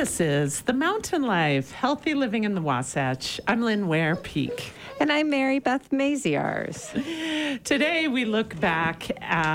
This is The Mountain Life, Healthy Living in the Wasatch. I'm Lynn Ware Peak. And I'm Mary Beth Maziarz. Today we look back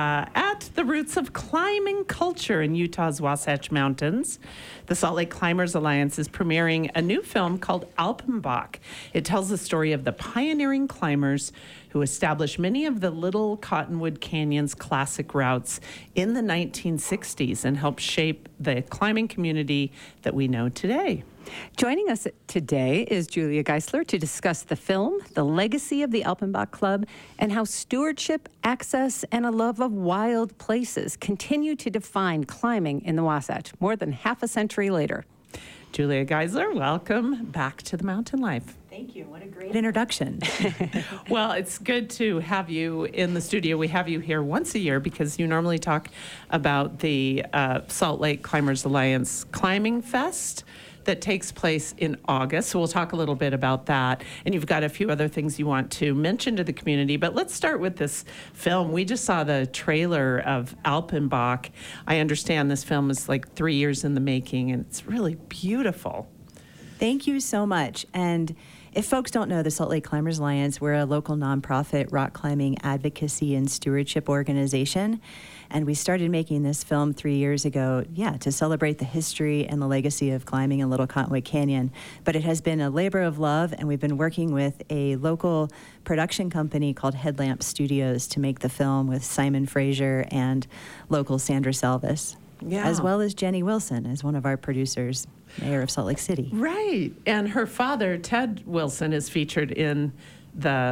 at the roots of climbing culture in Utah's Wasatch Mountains. The Salt Lake Climbers Alliance is premiering a new film called Alpenbach. It tells the story of the pioneering climbers who established many of the Little Cottonwood Canyon's classic routes in the 1960s and helped shape the climbing community that we know today. Joining us today is Julia Geisler to discuss the film, the legacy of the Alpenbach Club, and how stewardship, access, and a love of wild places continue to define climbing in the Wasatch more than half a century later. Julia Geisler, welcome back to The Mountain Life. Thank you. What a great introduction. Well, it's good to have you in the studio. We have you here once a year because you normally talk about the Salt Lake Climbers Alliance Climbing Fest that takes place in August. So we'll talk a little bit about that. And you've got a few other things you want to mention to the community. But let's start with this film. We just saw the trailer of Alpenbach. I understand this film is like 3 years in the making, and it's really beautiful. Thank you so much. And if folks don't know, the Salt Lake Climbers Alliance, we're a local nonprofit rock climbing advocacy and stewardship organization. And we started making this film 3 years ago, to celebrate the history and the legacy of climbing in Little Cottonwood Canyon. But it has been a labor of love, and we've been working with a local production company called Headlamp Studios to make the film with Simon Fraser and local Sandra Salvis, as well as Jenny Wilson as one of our producers, mayor of Salt Lake City. Right. And her father, Ted Wilson, is featured in the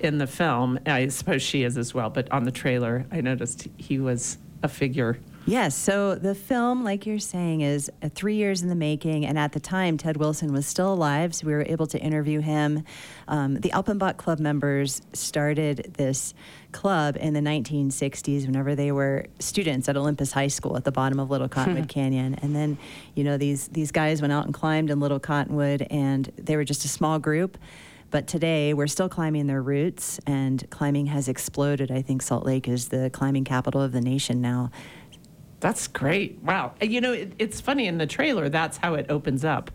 film. I suppose she is as well, but on the trailer, I noticed he was a figure. Yes, so the film, like you're saying, is 3 years in the making, and at the time, Ted Wilson was still alive, so we were able to interview him. The Alpenbach Club members started this club in the 1960s whenever they were students at Olympus High School at the bottom of Little Cottonwood Canyon. And then, these guys went out and climbed in Little Cottonwood, and they were just a small group. But today, we're still climbing their roots, and climbing has exploded. I think Salt Lake is the climbing capital of the nation now. That's great. Wow. It's funny in the trailer, that's how it opens up,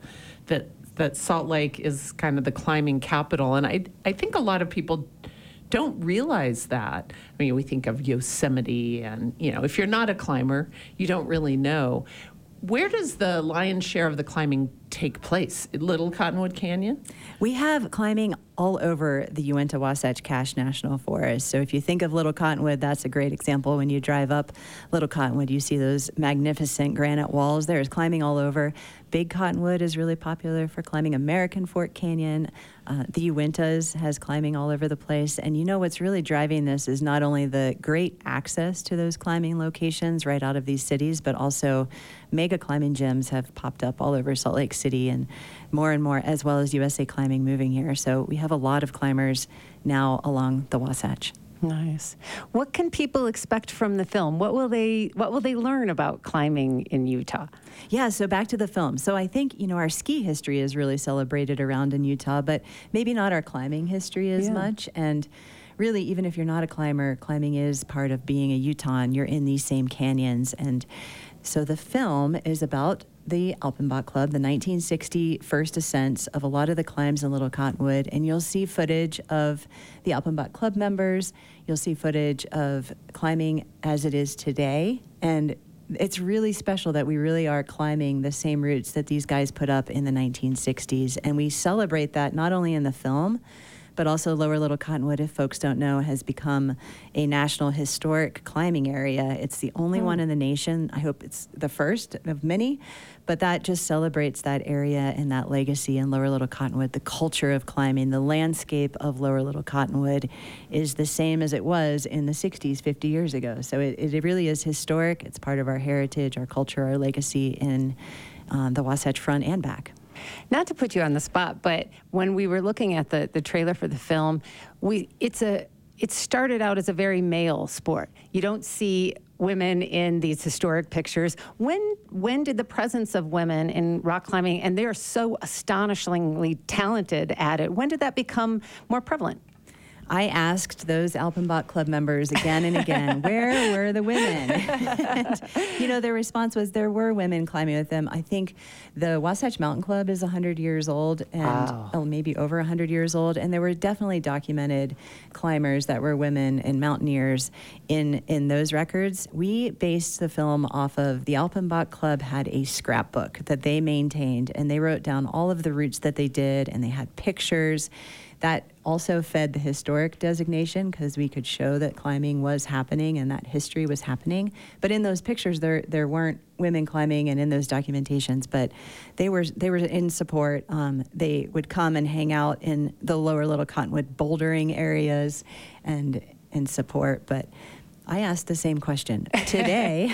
that Salt Lake is kind of the climbing capital. And I think a lot of people don't realize that. I mean, we think of Yosemite and, if you're not a climber, you don't really know. Where does the lion's share of the climbing take place? Little Cottonwood Canyon? We have climbing all over the Uinta-Wasatch Cache National Forest. So if you think of Little Cottonwood, that's a great example. When you drive up Little Cottonwood, you see those magnificent granite walls. There's climbing all over. Big Cottonwood is really popular for climbing. American Fork Canyon, the Uintas has climbing all over the place. And what's really driving this is not only the great access to those climbing locations right out of these cities, but also mega climbing gyms have popped up all over Salt Lake City and more, as well as USA Climbing moving here. So we have a lot of climbers now along the Wasatch. Nice. What can people expect from the film? What will they learn about climbing in Utah? Yeah, so back to the film. So I think, our ski history is really celebrated around in Utah, but maybe not our climbing history as much. And really, even if you're not a climber, climbing is part of being a Utahn. You're in these same canyons. And so the film is about the Alpenbach Club, the 1960 first ascents of a lot of the climbs in Little Cottonwood, and you'll see footage of the Alpenbach Club members. You'll see footage of climbing as it is today, and it's really special that we really are climbing the same routes that these guys put up in the 1960s, and we celebrate that not only in the film, but also Lower Little Cottonwood, if folks don't know, has become a National Historic Climbing Area. It's the only one in the nation. I hope it's the first of many, but that just celebrates that area and that legacy in Lower Little Cottonwood, the culture of climbing. The landscape of Lower Little Cottonwood is the same as it was in the 60s, 50 years ago. So it really is historic. It's part of our heritage, our culture, our legacy in the Wasatch Front and back. Not to put you on the spot, but when we were looking at the trailer for the film, it started out as a very male sport. You don't see women in these historic pictures. When did the presence of women in rock climbing, and they're so astonishingly talented at it, when did that become more prevalent? I asked those Alpenbach Club members again and again, where were the women? And, their response was there were women climbing with them. I think the Wasatch Mountain Club is 100 years old and maybe over 100 years old. And there were definitely documented climbers that were women and mountaineers in those records. We based the film off of the Alpenbach Club had a scrapbook that they maintained, and they wrote down all of the routes that they did, and they had pictures. That also fed the historic designation because we could show that climbing was happening and that history was happening. But in those pictures, there weren't women climbing, and in those documentations, but they were in support. They would come and hang out in the lower Little Cottonwood bouldering areas and support. But I asked the same question today.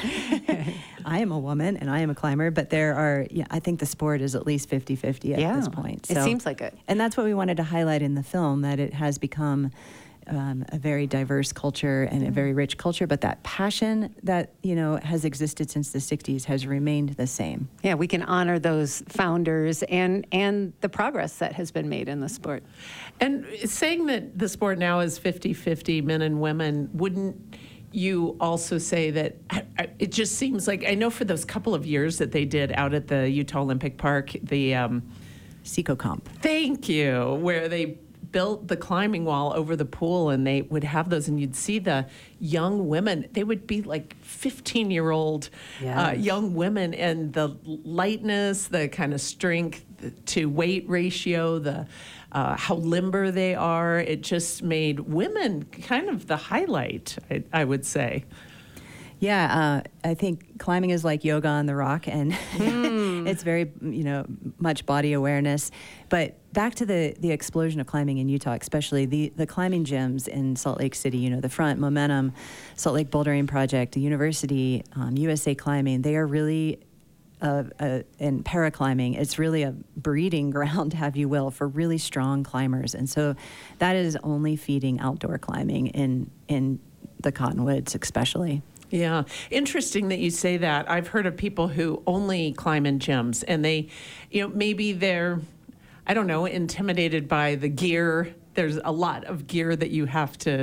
I am a woman and I am a climber, but there are, I think the sport is at least 50-50 at this point. So, it seems like it. And that's what we wanted to highlight in the film, that it has become a very diverse culture and a very rich culture, but that passion that, has existed since the 60s has remained the same. Yeah, we can honor those founders and the progress that has been made in the sport. And saying that the sport now is 50-50 men and women, wouldn't you also say that it just seems like, I know for those couple of years that they did out at the Utah Olympic Park, the SecoComp. Thank you, where they built the climbing wall over the pool, and they would have those, and you'd see the young women. They would be like 15-year-old young women, and the lightness, the kind of strength to weight ratio, the how limber they are. It just made women kind of the highlight, I would say. Yeah, I think climbing is like yoga on the rock, and it's very, much body awareness. But back to the explosion of climbing in Utah, especially the climbing gyms in Salt Lake City, the Front, Momentum, Salt Lake Bouldering Project, the University, USA Climbing, they are really, in paraclimbing, it's really a breeding ground, have you will, for really strong climbers. And so that is only feeding outdoor climbing in the Cottonwoods especially. Yeah. Interesting that you say that. I've heard of people who only climb in gyms, and they, maybe they're, I don't know, intimidated by the gear. There's a lot of gear that you have to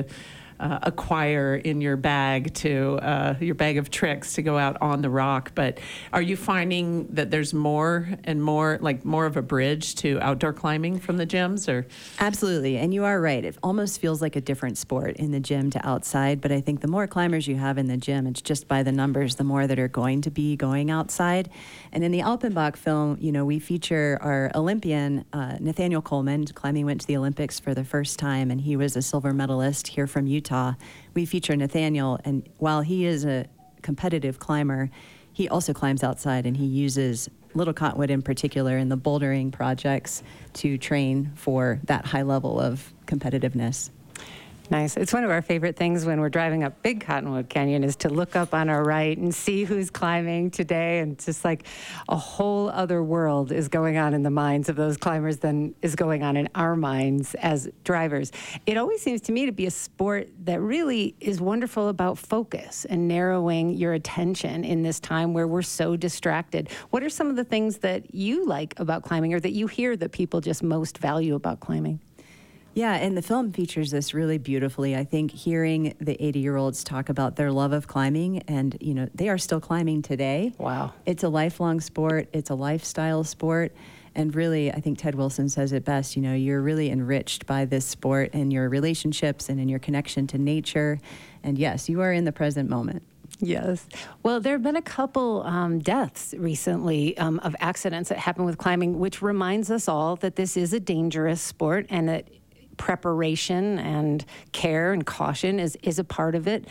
acquire in your bag your bag of tricks to go out on the rock. But are you finding that there's more and more, like more of a bridge to outdoor climbing from the gyms? Or Absolutely. And you are right. It almost feels like a different sport in the gym to outside. But I think the more climbers you have in the gym, it's just by the numbers, the more that are going to be going outside. And in the Alpenbach film, we feature our Olympian, Nathaniel Coleman. Climbing went to the Olympics for the first time, and he was a silver medalist here from Utah. We feature Nathaniel, and while he is a competitive climber, he also climbs outside, and he uses Little Cottonwood in particular in the bouldering projects to train for that high level of competitiveness. Nice. It's one of our favorite things when we're driving up Big Cottonwood Canyon is to look up on our right and see who's climbing today, and just like a whole other world is going on in the minds of those climbers than is going on in our minds as drivers. It always seems to me to be a sport that really is wonderful about focus and narrowing your attention in this time where we're so distracted. What are some of the things that you like about climbing, or that you hear that people just most value about climbing? Yeah, and the film features this really beautifully. I think hearing the 80-year-olds talk about their love of climbing, and, they are still climbing today. Wow. It's a lifelong sport. It's a lifestyle sport. And really, I think Ted Wilson says it best, you're really enriched by this sport and your relationships and in your connection to nature. And yes, you are in the present moment. Yes. Well, there have been a couple deaths recently of accidents that happen with climbing, which reminds us all that this is a dangerous sport, and that preparation and care and caution is a part of it.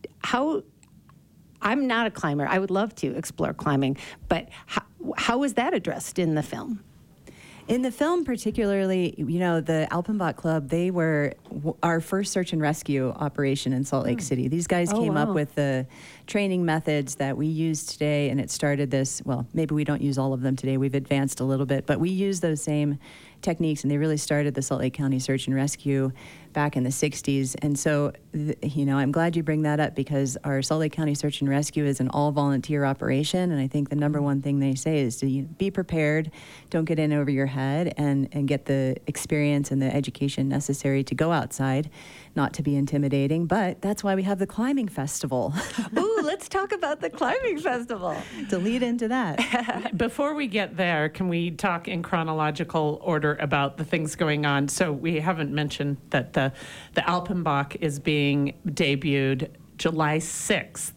I'm not a climber. I would love to explore climbing, but how is that addressed in the film? In the film particularly, the Alpenbach Club, they were our first search and rescue operation in Salt Lake City. These guys came up with the training methods that we use today, and it started this, well, maybe we don't use all of them today. We've advanced a little bit, but we use those same techniques, and they really started the Salt Lake County Search and Rescue back in the 60s. And so, I'm glad you bring that up, because our Salt Lake County Search and Rescue is an all-volunteer operation, and I think the number one thing they say is to be prepared, don't get in over your head, and get the experience and the education necessary to go outside, not to be intimidating. But that's why we have the climbing festival. Ooh, let's talk about the climbing festival. To lead into that. Before we get there, can we talk in chronological order about the things going on? So we haven't mentioned that the Alpenbach is being debuted July 6th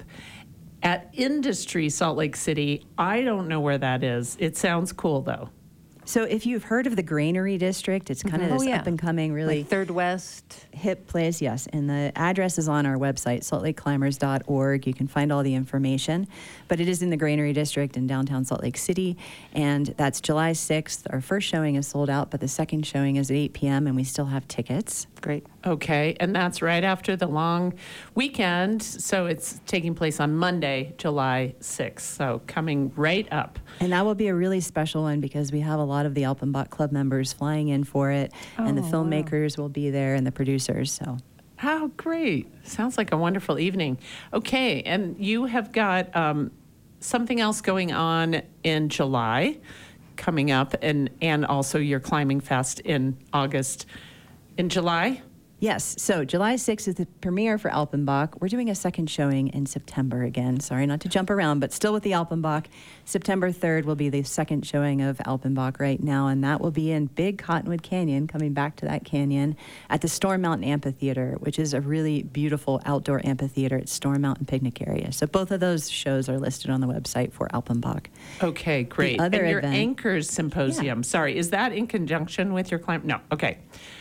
at Industry Salt Lake City. I don't know where that is. It sounds cool, though. So if you've heard of the Granary District, it's kind of this up-and-coming, really like Third West. hip place, yes. And the address is on our website, saltlakeclimbers.org. You can find all the information. But it is in the Granary District in downtown Salt Lake City. And that's July 6th. Our first showing is sold out, but the second showing is at 8 p.m., and we still have tickets. Great. Okay, and that's right after the long weekend. So it's taking place on Monday, July 6th. So coming right up. And that will be a really special one, because we have a lot of the Alpenbach Club members flying in for it, and the filmmakers will be there, and the producers. So, how great. Sounds like a wonderful evening. Okay, and you have got something else going on in July coming up, and also your Climbing Fest in August. In July? yes. So July 6th is the premiere for Alpenbach. We're doing a second showing in September again. Sorry not to jump around, but still with the Alpenbach. September 3rd will be the second showing of Alpenbach right now, and that will be in Big Cottonwood Canyon, coming back to that canyon, at the Storm Mountain Amphitheater, which is a really beautiful outdoor amphitheater at Storm Mountain Picnic Area. So both of those shows are listed on the website for Alpenbach. Okay, great. The other and your event, Anchors Symposium, Yeah. Sorry, is that in conjunction with your climb? No, okay.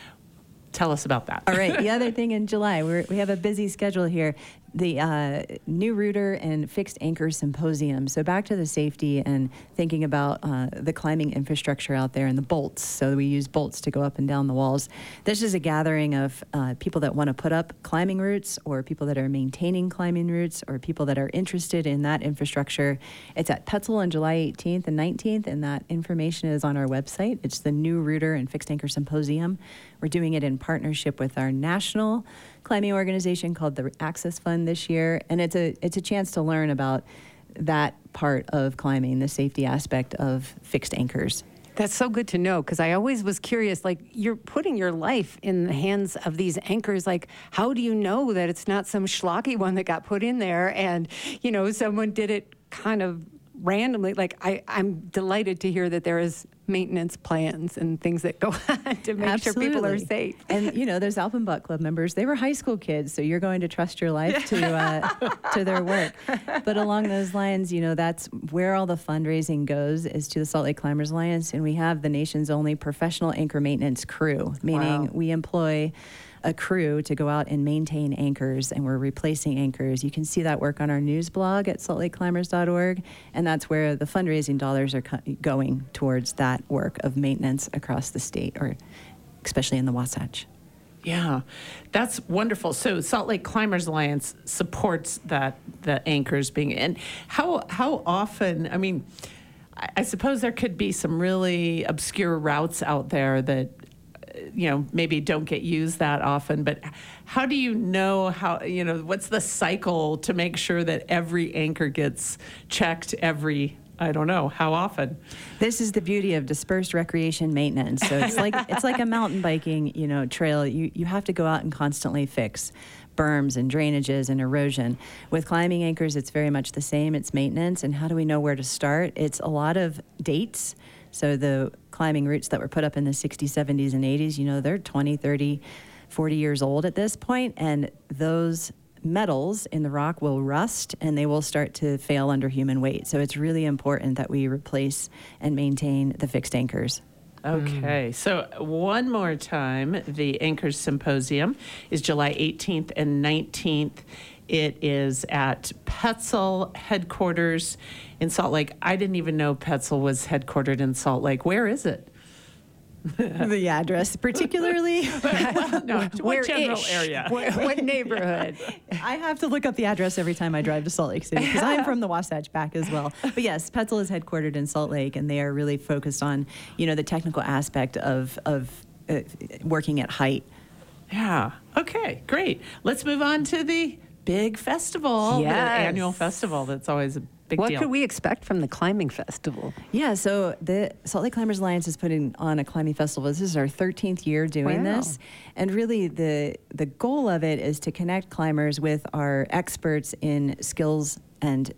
Tell us about that. All right. The other thing in July, we have a busy schedule here. The New Rooter and Fixed Anchor Symposium. So back to the safety and thinking about the climbing infrastructure out there and the bolts. So we use bolts to go up and down the walls. This is a gathering of people that want to put up climbing routes, or people that are maintaining climbing routes, or people that are interested in that infrastructure. It's at Petzl on July 18th and 19th, and that information is on our website. It's the New Rooter and Fixed Anchor Symposium. We're doing it in partnership with our national climbing organization called the Access Fund this year, and it's a chance to learn about that part of climbing, the safety aspect of fixed anchors. That's so good to know, because I always was curious, like, you're putting your life in the hands of these anchors. Like, how do you know that it's not some schlocky one that got put in there and, someone did it kind of randomly? Like, I'm delighted to hear that there is maintenance plans and things that go on to make sure people are safe. And, those Alpenbach Club members, they were high school kids, so you're going to trust your life to their work. But along those lines, that's where all the fundraising goes, is to the Salt Lake Climbers Alliance, and we have the nation's only professional anchor maintenance crew, meaning we employ a crew to go out and maintain anchors, and we're replacing anchors. You can see that work on our news blog at saltlakeclimbers.org, and that's where the fundraising dollars are going towards that work of maintenance across the state, or especially in the Wasatch. Yeah, that's wonderful. So Salt Lake Climbers Alliance supports the anchors being, and how often, I suppose there could be some really obscure routes out there that maybe don't get used that often, but how do you know what's the cycle to make sure that every anchor gets checked every, I don't know, how often? This is the beauty of dispersed recreation maintenance. So it's like a mountain biking, trail. You have to go out and constantly fix berms and drainages and erosion. With climbing anchors, it's very much the same. It's maintenance. And how do we know where to start? It's a lot of dates. So the climbing routes that were put up in the 60s, 70s, and 80s, they're 20, 30, 40 years old at this point, and those metals in the rock will rust and they will start to fail under human weight. So it's really important that we replace and maintain the fixed anchors. Okay, so one more time, the Anchors Symposium is July 18th and 19th. It is at Petzl headquarters in Salt Lake. I didn't even know Petzl was headquartered in Salt Lake. Where is it? The address, particularly. No, what general Where-ish? area? What neighborhood? I have to look up the address every time I drive to Salt Lake City because I'm from the Wasatch Back as well. But yes, Petzl is headquartered in Salt Lake, and they are really focused on, the technical aspect of working at height. Yeah. Okay, great. Let's move on to the big festival, the Yes. annual festival. That's always a big What deal. could we expect from the climbing festival? Yeah, so the Salt Lake Climbers Alliance is putting on a climbing festival. This is our 13th year doing Wow. this. And really the goal of it is to connect climbers with our experts in skills and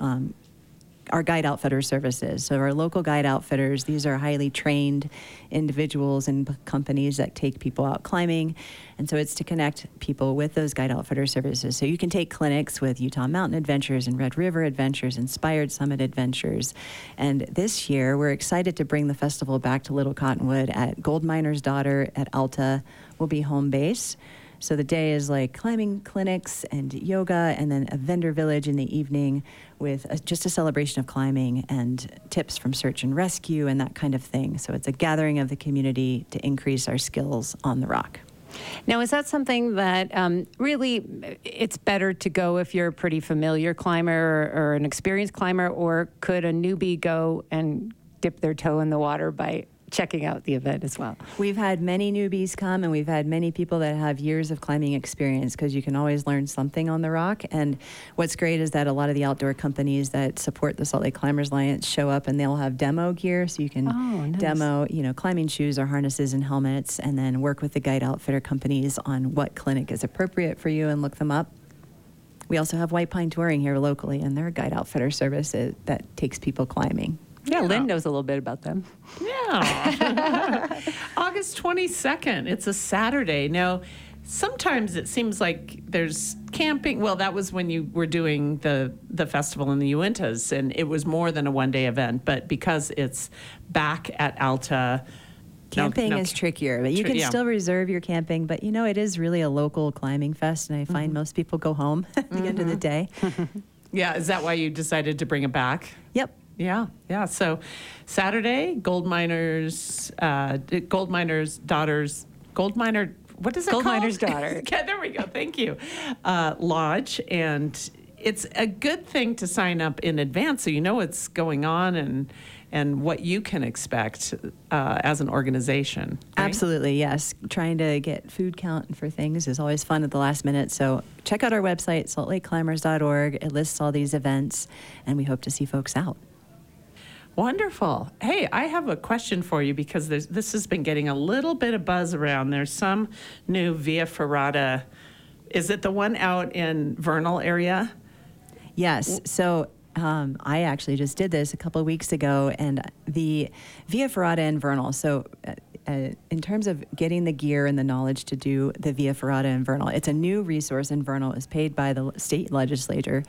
our guide outfitter services. So our local guide outfitters, these are highly trained individuals and companies that take people out climbing. And so it's to connect people with those guide outfitter services. So you can take clinics with Utah Mountain Adventures and Red River Adventures, Inspired Summit Adventures. And this year, we're excited to bring the festival back to Little Cottonwood at Gold Miner's Daughter at Alta will be home base. So the day is like climbing clinics and yoga, and then a vendor village in the evening with just a celebration of climbing and tips from search and rescue and that kind of thing. So it's a gathering of the community to increase our skills on the rock. Now, is that something that really it's better to go if you're a pretty familiar climber or an experienced climber, or could a newbie go and dip their toe in the water by checking out the event as well? We've had many newbies come, and we've had many people that have years of climbing experience, because you can always learn something on the rock. And what's great is that a lot of the outdoor companies that support the Salt Lake Climbers Alliance show up, and they'll have demo gear, so you can nice. demo, climbing shoes or harnesses and helmets, and then work with the guide outfitter companies on what clinic is appropriate for you and look them up. We also have White Pine Touring here locally, and they're a guide outfitter service that takes people climbing. Yeah, Lynn knows a little bit about them. Yeah. August 22nd. It's a Saturday. Now, sometimes it seems like there's camping. Well, that was when you were doing the festival in the Uintas, and it was more than a one-day event. But because it's back at Alta, Camping is trickier, but you can still reserve your camping. But, it is really a local climbing fest, and I find most people go home at the end of the day. Yeah, is that why you decided to bring it back? Yep. Yeah. So Saturday, Gold Miner's Daughters, Gold Miner, what is it Gold called? Miner's Daughter. Yeah, there we go. Thank you. Lodge. And it's a good thing to sign up in advance so you know what's going on and what you can expect as an organization. Right? Absolutely, yes. Trying to get food count for things is always fun at the last minute. So check out our website, saltlakeclimbers.org. It lists all these events, and we hope to see folks out. Wonderful. Hey, I have a question for you, because this has been getting a little bit of buzz around. There's some new Via Ferrata. Is it the one out in Vernal area? Yes. So I actually just did this a couple of weeks ago, and the Via Ferrata in Vernal. So in terms of getting the gear and the knowledge to do the Via Ferrata in Vernal, it's a new resource in Vernal. It's paid by the state legislature,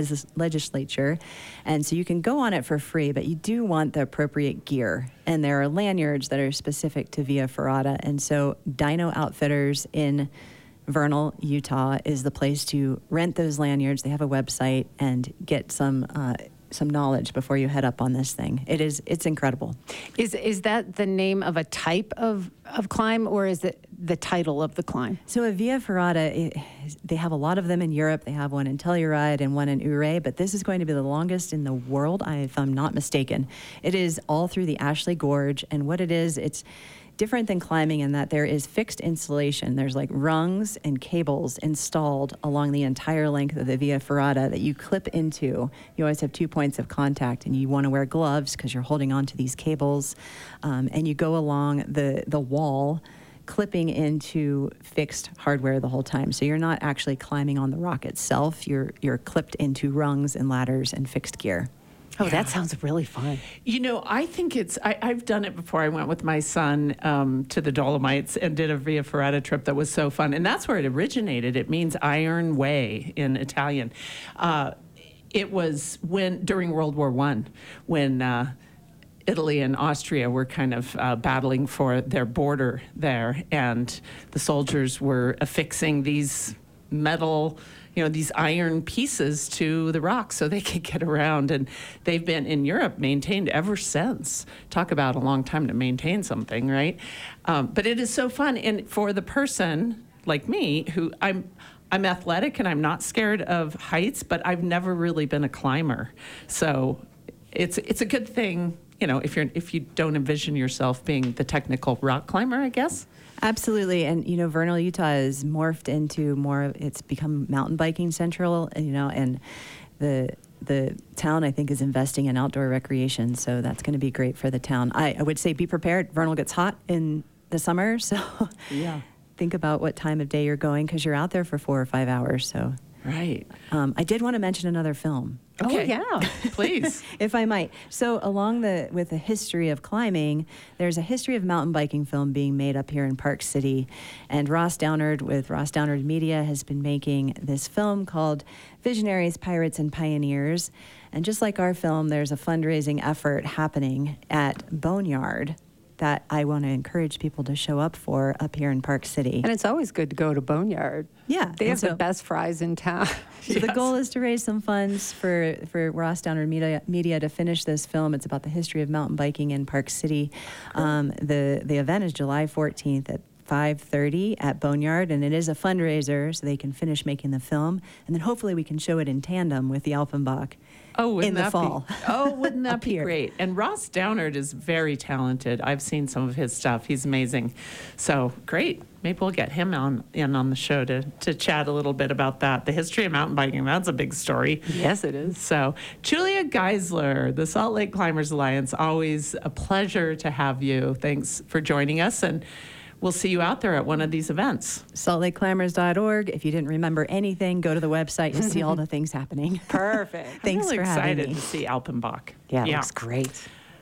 and so you can go on it for free, but you do want the appropriate gear. And there are lanyards that are specific to Via Ferrata, and so Dino Outfitters in Vernal, Utah is the place to rent those lanyards. They have a website, and get some knowledge before you head up on this thing. It's incredible. Is that the name of a type of climb, or is it the title of the climb? So a Via Ferrata, they have a lot of them in Europe. They have one in Telluride and one in Ouray, but this is going to be the longest in the world, if I'm not mistaken. It is all through the Ashley Gorge, and what it is, it's different than climbing in that there is fixed installation. There's like rungs and cables installed along the entire length of the Via Ferrata that you clip into. You always have 2 points of contact, and you want to wear gloves because you're holding on to these cables. And you go along the wall, clipping into fixed hardware the whole time. So you're not actually climbing on the rock itself. You're clipped into rungs and ladders and fixed gear. Oh, yeah. That sounds really fun. I think I've done it before. I went with my son to the Dolomites and did a Via Ferrata trip that was so fun. And that's where it originated. It means Iron Way in Italian. It was during World War I, when Italy and Austria were kind of battling for their border there. And the soldiers were affixing these metal, these iron pieces to the rock so they could get around. And they've been in Europe maintained ever since. Talk about a long time to maintain something, right? But it is so fun. And for the person like me, who I'm athletic and I'm not scared of heights, but I've never really been a climber. So it's a good thing, if you don't envision yourself being the technical rock climber, I guess. Absolutely. And, Vernal, Utah is morphed into it's become mountain biking central, and the town, I think, is investing in outdoor recreation. So that's going to be great for the town. I would say be prepared. Vernal gets hot in the summer. So yeah, think about what time of day you're going because you're out there for 4 or 5 hours. So right. I did want to mention another film. Okay. Oh, yeah. Please. If I might. So with the history of climbing, there's a history of mountain biking film being made up here in Park City. And Ross Downard with Ross Downard Media has been making this film called Visionaries, Pirates, and Pioneers. And just like our film, there's a fundraising effort happening at Boneyard that I want to encourage people to show up for up here in Park City. And it's always good to go to Boneyard. Yeah. They have the best fries in town. So the goal is to raise some funds for Ross Downard Media to finish this film. It's about the history of mountain biking in Park City. The event is July 14th at 5:30 at Boneyard, and it is a fundraiser so they can finish making the film, and then hopefully we can show it in tandem with the Alpenbach in the fall. Wouldn't that be here. great? And Ross Downard is very talented. I've seen some of his stuff. He's amazing. So great. Maybe we'll get him on the show to chat a little bit about that. The history of mountain biking, that's a big story. Yes, it is. So Julia Geisler, the Salt Lake Climbers Alliance, always a pleasure to have you. Thanks for joining us, and we'll see you out there at one of these events. SaltLakeClimbers.org. If you didn't remember anything, go to the website. You'll see all the things happening. Perfect. Thanks I'm really for having excited me. to see Alpenbach. Yeah, it looks great.